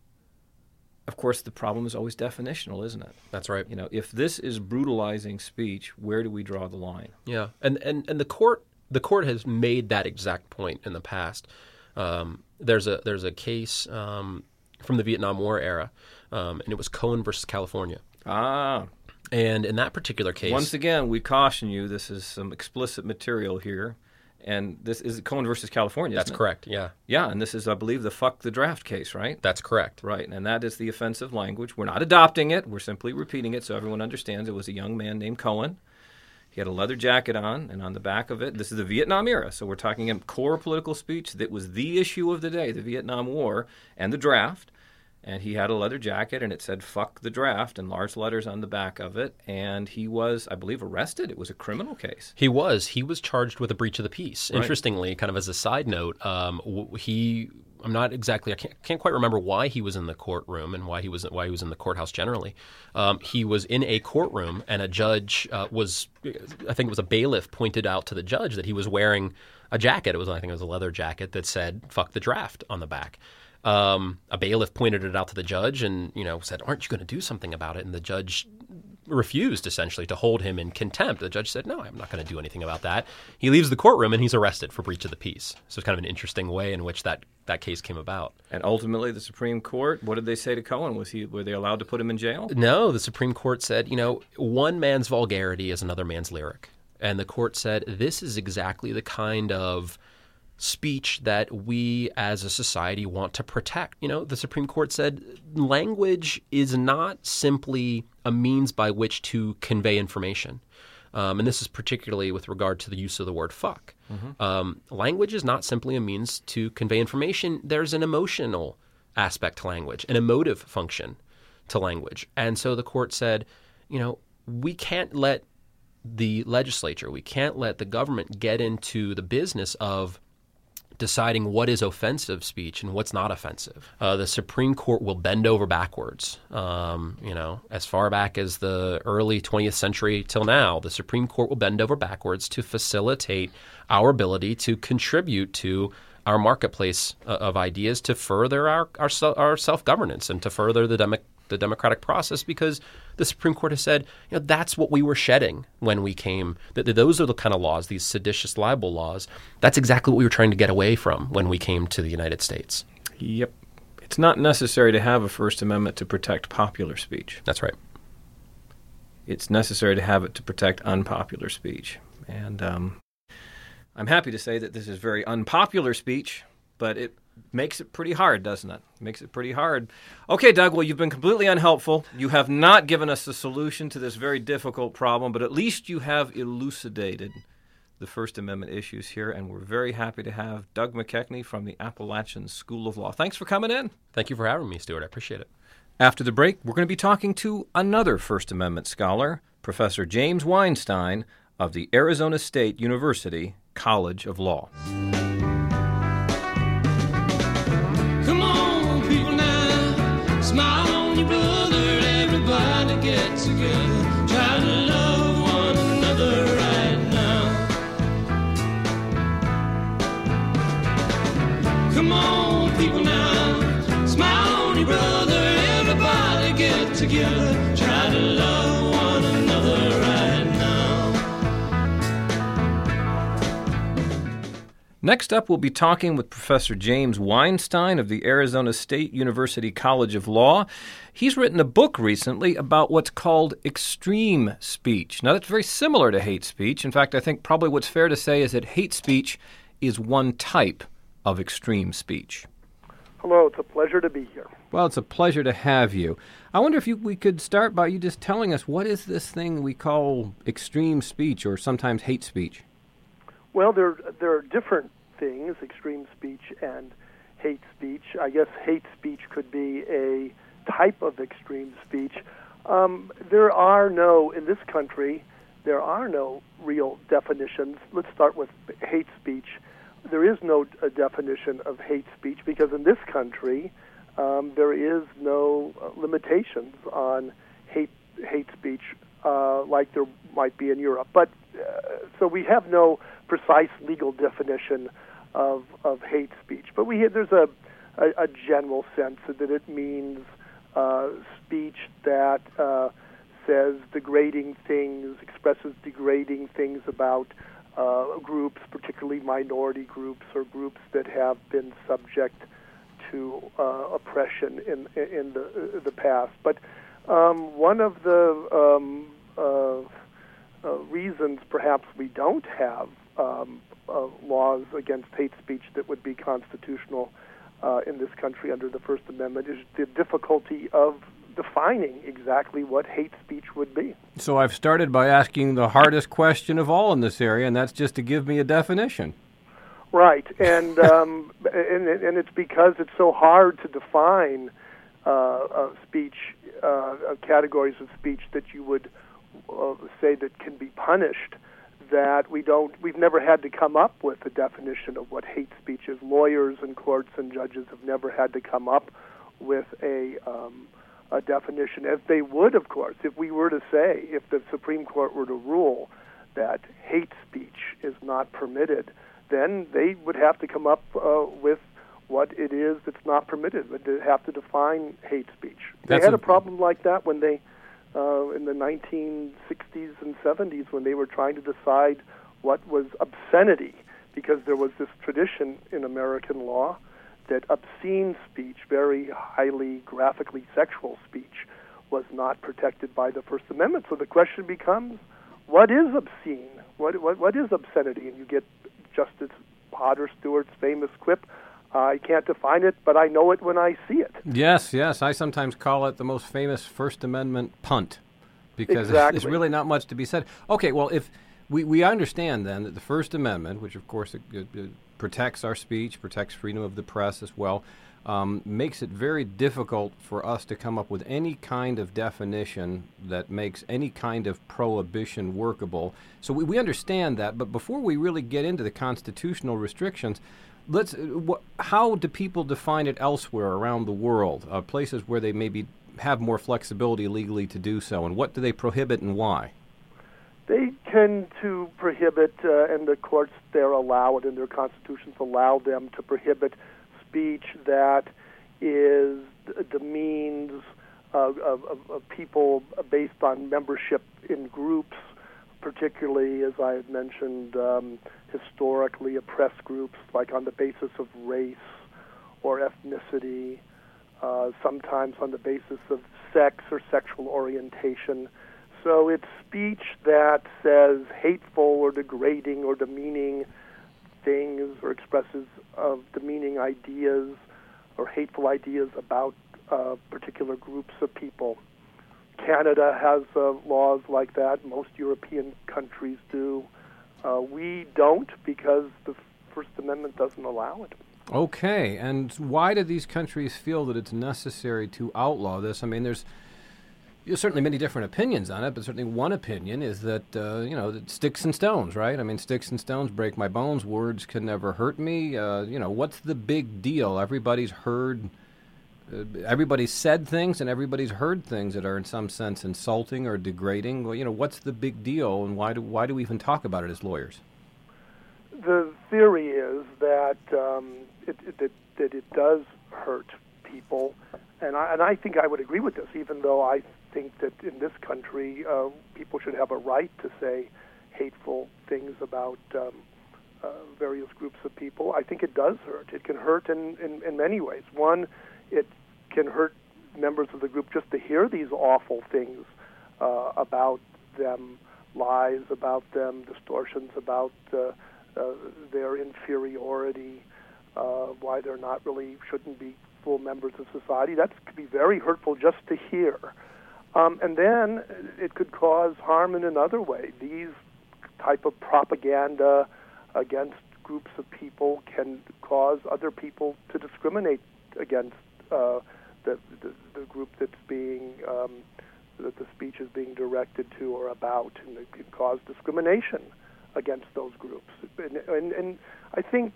of course, the problem is always definitional, isn't it? That's right. You know, if this is brutalizing speech, where do we draw the line? Yeah, and and, and the court the court has made that exact point in the past. Um, there's a there's a case um, from the Vietnam War era, um, and it was Cohen versus California. Ah. And in that particular case... Once again, we caution you, this is some explicit material here. And this is Cohen versus California, That's isn't it? correct, yeah. Yeah, and this is, I believe, the fuck the draft case, right? That's correct. Right, and that is the offensive language. We're not adopting it. We're simply repeating it so everyone understands. It was a young man named Cohen. He had a leather jacket on, and on the back of it, this is the Vietnam era. So we're talking in core political speech that was the issue of the day, the Vietnam War and the draft. And he had a leather jacket, and it said, fuck the draft, in large letters on the back of it. And he was, I believe, arrested. It was a criminal case. He was. He was charged with a breach of the peace. Right. Interestingly, kind of as a side note, um, he, I'm not exactly, I can't, can't quite remember why he was in the courtroom and why he was why he was in the courthouse generally. Um, he was in a courtroom, and a judge uh, was, I think it was a bailiff, pointed out to the judge that he was wearing a jacket. It was, I think it was a leather jacket that said, fuck the draft on the back. Um, a bailiff pointed it out to the judge and, you know, said, aren't you going to do something about it? And the judge refused, essentially, to hold him in contempt. The judge said, no, I'm not going to do anything about that. He leaves the courtroom, and he's arrested for breach of the peace. So it's kind of an interesting way in which that, that case came about. And ultimately, the Supreme Court, what did they say to Cohen? Was he were they allowed to put him in jail? No, the Supreme Court said, you know, one man's vulgarity is another man's lyric. And the court said, this is exactly the kind of speech that we as a society want to protect. You know, the Supreme Court said language is not simply a means by which to convey information. Um, and this is particularly with regard to the use of the word fuck. Mm-hmm. Um, language is not simply a means to convey information. There's an emotional aspect to language, an emotive function to language. And so the court said, you know, we can't let the legislature, we can't let the government get into the business of deciding what is offensive speech and what's not offensive. Uh, the Supreme Court will bend over backwards. Um, you know, as far back as the early twentieth century till now, the Supreme Court will bend over backwards to facilitate our ability to contribute to our marketplace uh, of ideas, to further our our, our self-governance and to further the demo- the democratic process, because the Supreme Court has said, you know, that's what we were shedding when we came. That those are the kind of laws, these seditious libel laws. That's exactly what we were trying to get away from when we came to the United States. Yep. It's not necessary to have a First Amendment to protect popular speech. That's right. It's necessary to have it to protect unpopular speech. And um, I'm happy to say that this is very unpopular speech, but it makes it pretty hard, doesn't it? Makes it pretty hard. Okay, Doug, well, you've been completely unhelpful. You have not given us a solution to this very difficult problem, but at least you have elucidated the First Amendment issues here, and we're very happy to have Doug McKechnie from the Appalachian School of Law. Thanks for coming in. Thank you for having me, Stuart. I appreciate it. After the break, we're going to be talking to another First Amendment scholar, Professor James Weinstein of the Arizona State University College of Law. Come on, people now, smile on your brother, everybody get together, try to love one another right now. Come on, people now, smile on your brother, everybody get together, try to love one another right now. Next up, we'll be talking with Professor James Weinstein of the Arizona State University College of Law. He's written a book recently about what's called extreme speech. Now, that's very similar to hate speech. In fact, I think probably what's fair to say is that hate speech is one type of extreme speech. Hello, it's a pleasure to be here. Well, it's a pleasure to have you. I wonder if you, we could start by you just telling us, what is this thing we call extreme speech or sometimes hate speech? Well, there there are different things, extreme speech and hate speech. I guess hate speech could be a type of extreme speech. Um, there are no, in this country, there are no real definitions. Let's start with hate speech. There is no uh, definition of hate speech because in this country, um, there is no uh, limitations on hate hate speech uh, like there might be in Europe. But uh, so we have no precise legal definition of of hate speech. But we there's a, a, a general sense that it means uh, speech that uh, says degrading things, expresses degrading things about uh, groups, particularly minority groups or groups that have been subject to uh, oppression in in the the past. But um, one of the um, uh, uh, reasons perhaps we don't have um, uh, laws against hate speech that would be constitutional uh, in this country under the First Amendment is the difficulty of defining exactly what hate speech would be. So I've started by asking the hardest question of all in this area, and that's just to give me a definition. Right, and um, and, and it's because it's so hard to define uh, uh, speech, uh, uh, categories of speech that you would uh, say that can be punished, that we don't, we've never had to come up with a definition of what hate speech is. Lawyers and courts and judges have never had to come up with a um, a definition, as they would, of course, if we were to say, if the Supreme Court were to rule that hate speech is not permitted, then they would have to come up uh, with what it is that's not permitted. But they have to define hate speech. They That's had a, a problem like that when they uh, in the nineteen sixties and seventies when they were trying to decide what was obscenity, because there was this tradition in American law that obscene speech, very highly graphically sexual speech, was not protected by the First Amendment. So the question becomes, what is obscene? What what, what is obscenity? And you get Justice Potter Stewart's famous quip, I can't define it, but I know it when I see it. Yes, yes. I sometimes call it the most famous First Amendment punt, because Exactly. there's really not much to be said. Okay, well, if we, we understand then that the First Amendment, which of course it, it, it protects our speech, protects freedom of the press as well, um, makes it very difficult for us to come up with any kind of definition that makes any kind of prohibition workable. So we, we understand that, but before we really get into the constitutional restrictions, let's. Wh- how do people define it elsewhere around the world, uh, places where they maybe have more flexibility legally to do so, and what do they prohibit and why? They tend to prohibit, uh, and the courts there allow it, and their constitutions allow them to prohibit speech that is demeans uh, of, of, of people based on membership in groups, particularly, as I had mentioned, um, historically oppressed groups, like on the basis of race or ethnicity, uh, sometimes on the basis of sex or sexual orientation. So it's speech that says hateful or degrading or demeaning things or expresses of demeaning ideas or hateful ideas about uh, particular groups of people. Canada has uh, laws like that. Most European countries do. Uh, we don't, because the First Amendment doesn't allow it. Okay, and why do these countries feel that it's necessary to outlaw this? I mean, there's There's certainly many different opinions on it, but certainly one opinion is that, uh, you know, that sticks and stones, right? I mean, sticks and stones break my bones. Words can never hurt me. Uh, you know, what's the big deal? Everybody's heard, uh, everybody's said things, and everybody's heard things that are in some sense insulting or degrading. Well, you know, what's the big deal, and why do why do we even talk about it as lawyers? The theory is that um, it, it, that, that it does hurt people, and I, and I think I would agree with this, even though I think that in this country uh, people should have a right to say hateful things about um, uh, various groups of people. I think it does hurt. It can hurt in, in, in many ways. One, it can hurt members of the group just to hear these awful things uh, about them, lies about them, distortions about uh, uh, their inferiority, uh, why they're not really, shouldn't be full members of society. That could be very hurtful just to hear. Um, and then it could cause harm in another way. These type of propaganda against groups of people can cause other people to discriminate against uh, the, the the group that's being um, that the speech is being directed to or about, and it can cause discrimination against those groups. And, and, and I think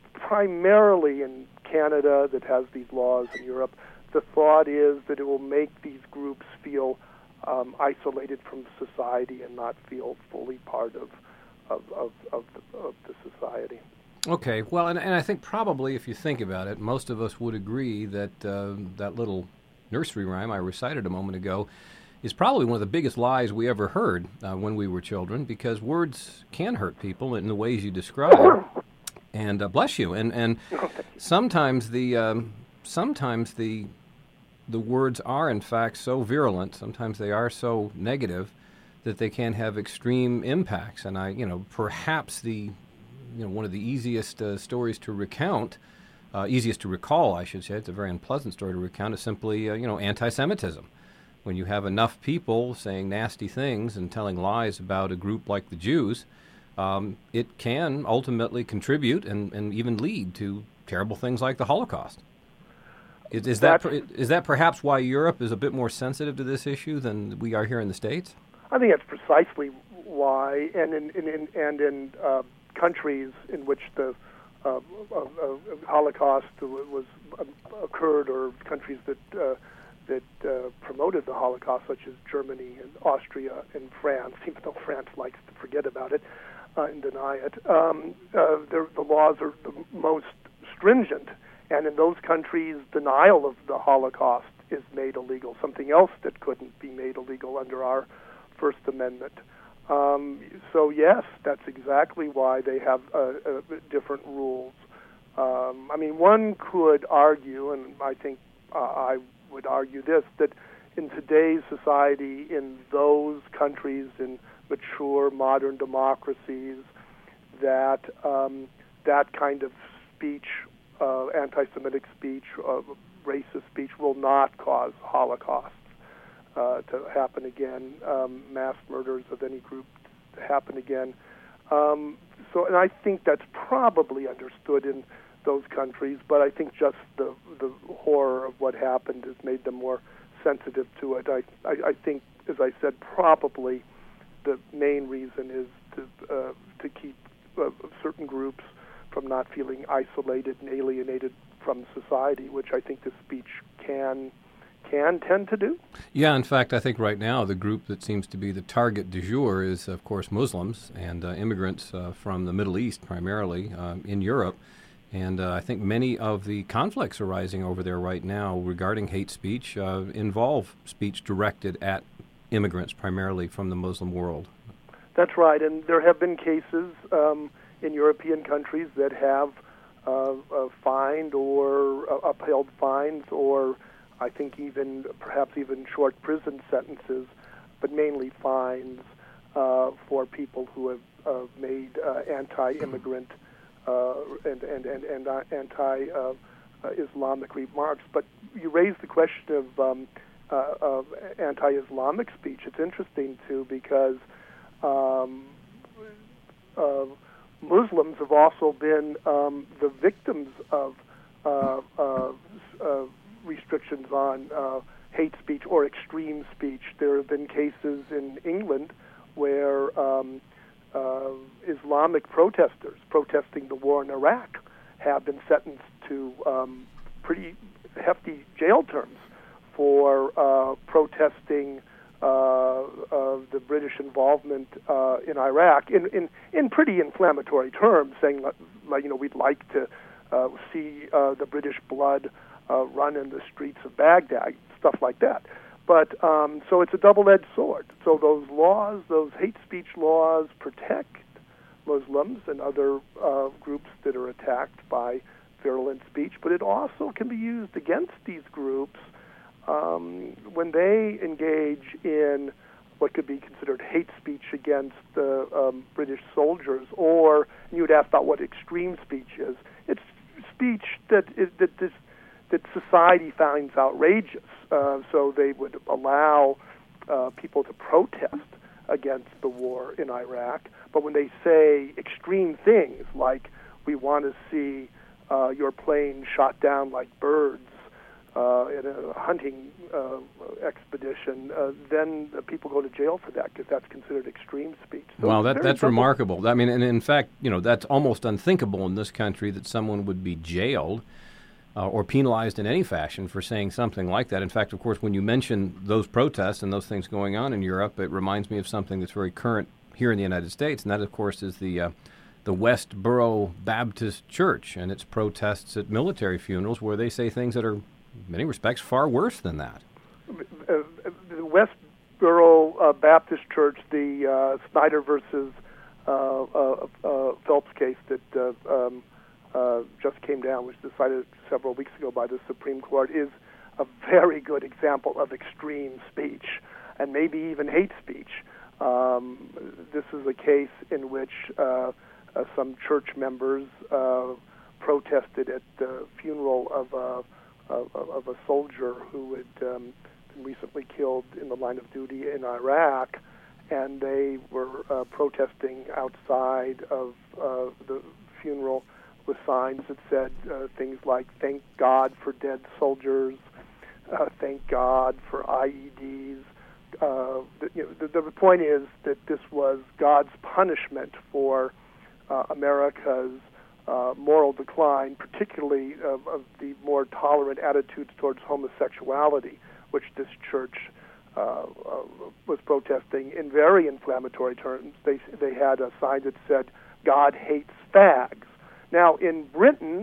primarily in Canada, that has these laws, in Europe, the thought is that it will make these groups feel um, isolated from society and not feel fully part of of, of, of, the, of the society. Okay, well, and, and I think probably if you think about it, most of us would agree that uh, that little nursery rhyme I recited a moment ago is probably one of the biggest lies we ever heard uh, when we were children, because words can hurt people in the ways you describe. And uh, bless you. And and sometimes the um, sometimes the the words are in fact so virulent. Sometimes they are so negative that they can have extreme impacts. And I, you know, perhaps the you know one of the easiest uh, stories to recount, uh, easiest to recall, I should say. It's a very unpleasant story to recount. Is simply uh, you know anti-Semitism. When you have enough people saying nasty things and telling lies about a group like the Jews, um, it can ultimately contribute and, and even lead to terrible things like the Holocaust. Is, is that is that perhaps why Europe is a bit more sensitive to this issue than we are here in the States? I think that's precisely why, and in, in, in and in uh, countries in which the uh, uh, uh, Holocaust was uh, occurred, or countries that uh, that uh, promoted the Holocaust, such as Germany and Austria and France, even though France likes to forget about it uh, and deny it. Um, uh, the laws are the most stringent, and in those countries, denial of the Holocaust is made illegal, something else that couldn't be made illegal under our First Amendment. Um, so yes, that's exactly why they have uh, uh, different rules. Um, I mean, one could argue, and I think uh, I would argue this, that in today's society, in those countries, in mature modern democracies, that um, that kind of speech, uh, anti-Semitic speech, uh, racist speech, will not cause Holocausts uh, to happen again, um, mass murders of any group to happen again. Um, so, and I think that's probably understood in those countries, but I think just the the horror of what happened has made them more sensitive to it. I, I, I think, as I said, probably the main reason is to uh, to keep uh, certain groups from not feeling isolated and alienated from society, which I think this speech can can tend to do. Yeah, in fact, I think right now the group that seems to be the target du jour is, of course, Muslims and uh, immigrants uh, from the Middle East, primarily uh, in Europe. And uh, I think many of the conflicts arising over there right now regarding hate speech uh, involve speech directed at immigrants, primarily from the Muslim world. That's right, and there have been cases um, in European countries that have uh, uh, fined or uh, upheld fines, or I think even perhaps even short prison sentences, but mainly fines uh, for people who have uh, made uh, anti-immigrant Uh, and and and, and uh, anti-Islamic uh, uh, remarks. But you raise the question of, um, uh, of anti-Islamic speech. It's interesting too, because um, uh, Muslims have also been um, the victims of uh, uh, uh, restrictions on uh, hate speech or extreme speech. There have been cases in England where um, Uh, Islamic protesters protesting the war in Iraq have been sentenced to um, pretty hefty jail terms for uh, protesting uh, uh, the British involvement uh, in Iraq in, in, in pretty inflammatory terms, saying, like, you know, we'd like to uh, see uh, the British blood uh, run in the streets of Baghdad, stuff like that. But um, so it's a double-edged sword. So those laws, those hate speech laws, protect Muslims and other uh, groups that are attacked by virulent speech, but it also can be used against these groups um, when they engage in what could be considered hate speech against the um, British soldiers, or and you would ask about what extreme speech is. It's speech that is, that this. that society finds outrageous, uh, so they would allow uh, people to protest against the war in Iraq. But when they say extreme things like, we want to see uh, your plane shot down like birds uh, in a hunting uh, expedition, uh, then uh, people go to jail for that because that's considered extreme speech. So wow, that, that's simple. remarkable. I mean, and in fact, you know, that's almost unthinkable in this country that someone would be jailed Uh, or penalized in any fashion for saying something like that. In fact, of course, when you mention those protests and those things going on in Europe, it reminds me of something that's very current here in the United States, and that, of course, is the uh, the Westboro Baptist Church and its protests at military funerals, where they say things that are, in many respects, far worse than that. Uh, the Westboro uh, Baptist Church, the uh, Snyder versus uh, uh, uh, Phelps case that uh, um, Uh, just came down, was decided several weeks ago by the Supreme Court, is a very good example of extreme speech and maybe even hate speech. Um, this is a case in which uh, uh, some church members uh, protested at the funeral of a, of, of a soldier who had um, been recently killed in the line of duty in Iraq, and they were uh, protesting outside of uh, the funeral with signs that said uh, things like, thank God for dead soldiers, uh, thank God for I E Ds. Uh, the, you know, the, the point is that this was God's punishment for uh, America's uh, moral decline, particularly of, of the more tolerant attitudes towards homosexuality, which this church uh, uh, was protesting in very inflammatory terms. They, they had a sign that said, God hates fags. Now, in Britain,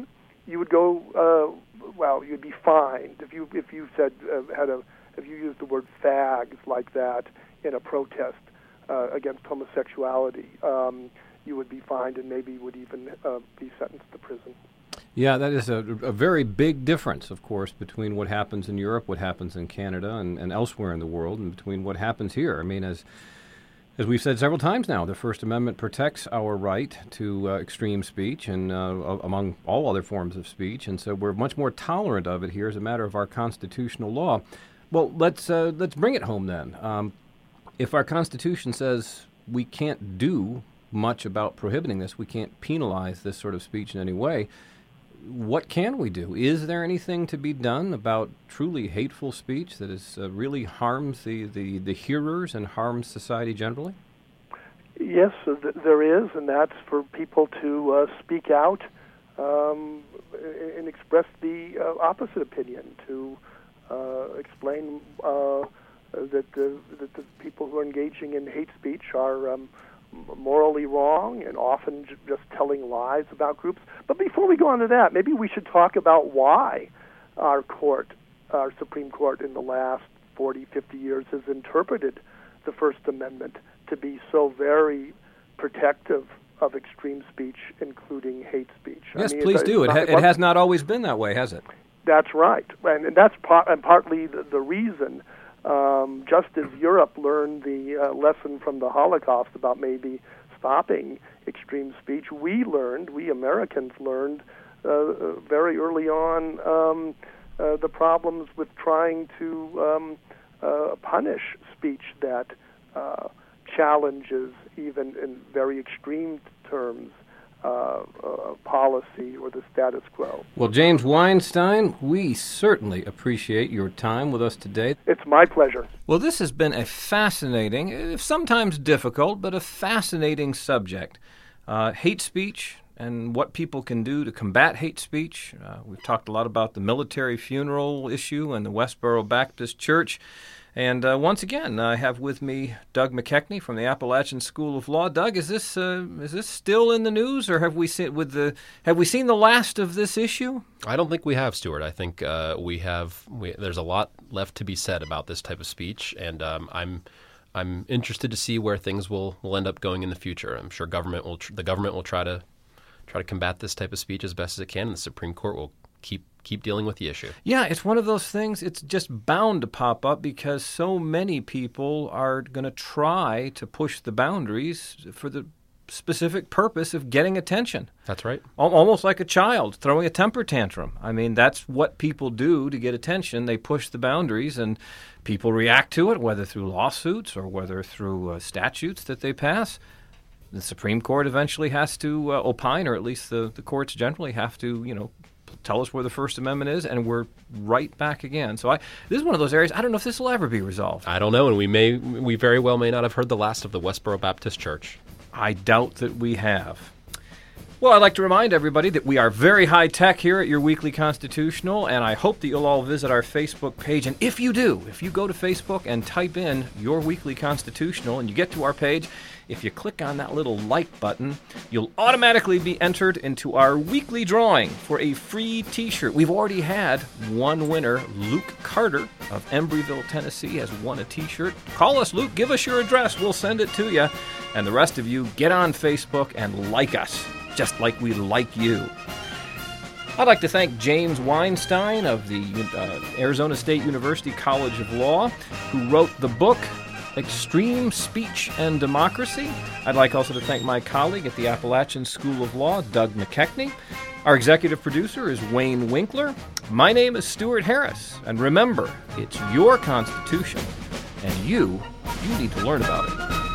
you would go. Uh, well, you'd be fined if you if you said uh, had a if you used the word fags like that in a protest uh, against homosexuality. Um, you would be fined and maybe would even uh, be sentenced to prison. Yeah, that is a, a very big difference, of course, between what happens in Europe, what happens in Canada, and, and elsewhere in the world, and between what happens here. I mean, as as we've said several times now, the First Amendment protects our right to uh, extreme speech, and uh, among all other forms of speech, and so we're much more tolerant of it here as a matter of our constitutional law. Well, let's uh, let's bring it home then. Um, if our Constitution says we can't do much about prohibiting this, we can't penalize this sort of speech in any way, what can we do? Is there anything to be done about truly hateful speech that is uh, really harms the, the, the hearers and harms society generally? Yes, uh, th- there is, and that's for people to uh, speak out um, and express the uh, opposite opinion, to uh, explain uh, that, the, that the people who are engaging in hate speech are um, morally wrong and often j- just telling lies about groups. But before we go on to that, maybe we should talk about why our court, our Supreme Court in the last forty, fifty years has interpreted the First Amendment to be so very protective of extreme speech, including hate speech. Yes, I mean, please it's, do. It's it, not, ha- it has not always been that way, has it? That's right. And, and that's part, and partly the, the reason. Um, just as Europe learned the uh, lesson from the Holocaust about maybe stopping extreme speech, we learned, we Americans learned uh, very early on um, uh, the problems with trying to um, uh, punish speech that uh, challenges, even in very extreme terms, Uh, uh, policy or the status quo. Well, James Weinstein, we certainly appreciate your time with us today. It's my pleasure. Well, this has been a fascinating, if sometimes difficult, but a fascinating subject. Uh, hate speech and what people can do to combat hate speech. Uh, we've talked a lot about the military funeral issue and the Westboro Baptist Church. And uh, once again, I have with me Doug McKechnie from the Appalachian School of Law. Doug, is this uh, is this still in the news, or have we seen with the have we seen the last of this issue? I don't think we have, Stuart. I think uh, we have. We, there's a lot left to be said about this type of speech, and um, I'm I'm interested to see where things will, will end up going in the future. I'm sure government will tr- the government will try to try to combat this type of speech as best as it can, and the Supreme Court will keep. keep dealing with the issue. Yeah, it's one of those things, it's just bound to pop up because so many people are going to try to push the boundaries for the specific purpose of getting attention. That's right. Al- almost like a child throwing a temper tantrum. I mean, that's what people do to get attention. They push the boundaries and people react to it, whether through lawsuits or whether through uh, statutes that they pass. The Supreme Court eventually has to uh, opine, or at least the, the courts generally have to, you know, tell us where the First Amendment is, and we're right back again. So I, this is one of those areas, I don't know if this will ever be resolved. I don't know, and we may, we very well may not have heard the last of the Westboro Baptist Church. I doubt that we have. Well, I'd like to remind everybody that we are very high-tech here at Your Weekly Constitutional, and I hope that you'll all visit our Facebook page. And if you do, if you go to Facebook and type in Your Weekly Constitutional and you get to our page, if you click on that little like button, you'll automatically be entered into our weekly drawing for a free T-shirt. We've already had one winner. Luke Carter of Embryville, Tennessee, has won a T-shirt. Call us, Luke. Give us your address. We'll send it to you. And the rest of you, get on Facebook and like us, just like we like you. I'd like to thank James Weinstein of the uh, Arizona State University College of Law, who wrote the book Extreme Speech and Democracy. I'd like also to thank my colleague at the Appalachian School of Law, Doug McKechnie. Our executive producer is Wayne Winkler. My name is Stuart Harris, and remember, it's your Constitution, and you, you need to learn about it.